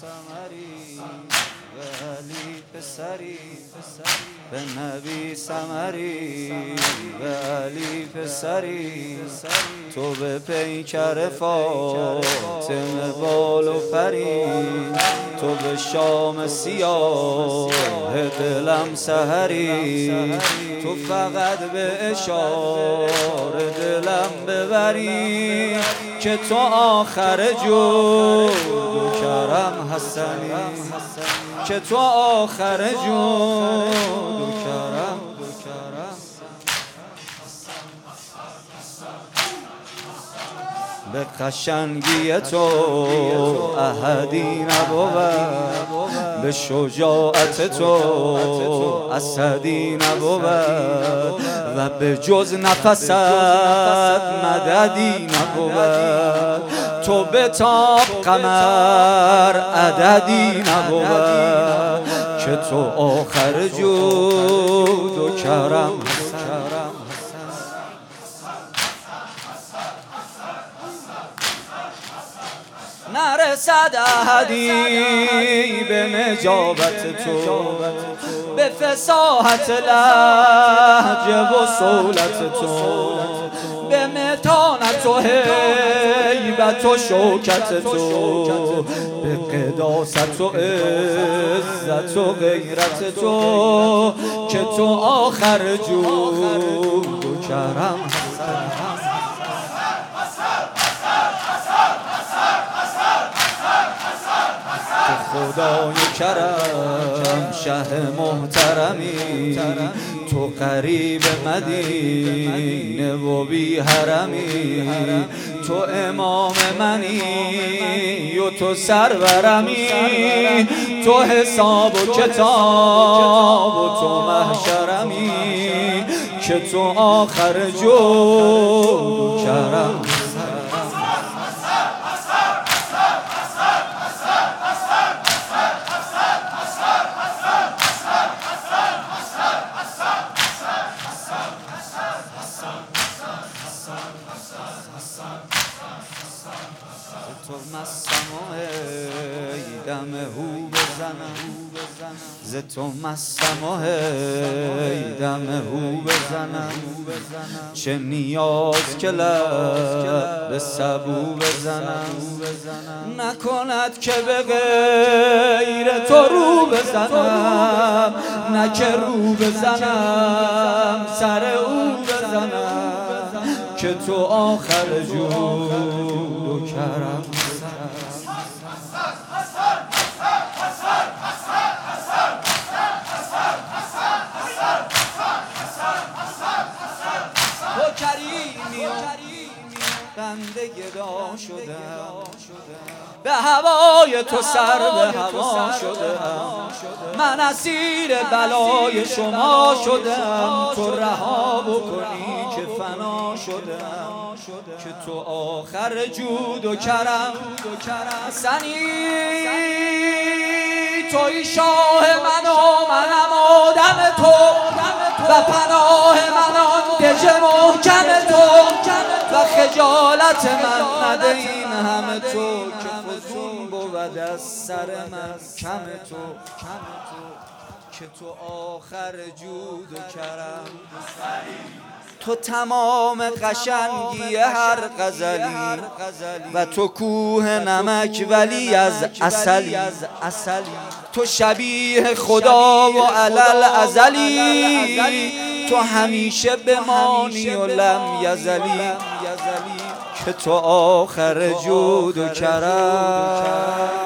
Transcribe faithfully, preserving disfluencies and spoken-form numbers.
سمری به علی پسری به نبی سمری به علی پسری تو به پیکر فاطمه بال و پری تو به شام سیاه دلم سحری تو فقط به اشاره دلم ببری که تو آخر جود و کرم حسنی که تو آخر جود و کرم به قشنگی تو احدی نبود به شجاعت تو اسدی نبود و به جز نفست مددی نبود تو به تاب قمر عددی نبود که تو آخر جود و کرم نرسد احدی به نجابت تو به فصاحت لهجه و صولت تو به متانت و هیبت و شوکت تو به قداست و عزت و غیرت تو که تو آخر جود و کرم خدای کرم شه محترمی تو قریب مدینه و بی حرمی تو امام منی و تو سرورمی تو حساب و کتاب و تو محشرمی که تو آخر جود و کرم تو مستم و ای دم هو بزنم ز تو مستم و ای دم هو بزنم چه نیاز که لب به سبو بزنم نکند که به غیر تو رو بزنم نه که رو بزنم سر او بزنم که تو آخر جود و کرم تو کریمی بنده گدا شدم به هوای تو سر به هوا شدم من اسیر بلای شما شدم تو رها بکنی که فنا شدم که تو آخر جود و کرم حسنی توی شاه من و منم آدم تو و پناه من آن دژ محکم تو و خجالت من نده این همه تو که فزون بود از سر من کم تو که تو آخر جود و کرم تو تمام قشنگی هر غزلی و تو کوه نمک ولی از عسلی تو شبیه خدا و علل ازلی تو همیشه بمانی و لم یزلی که تو آخر جود و کرم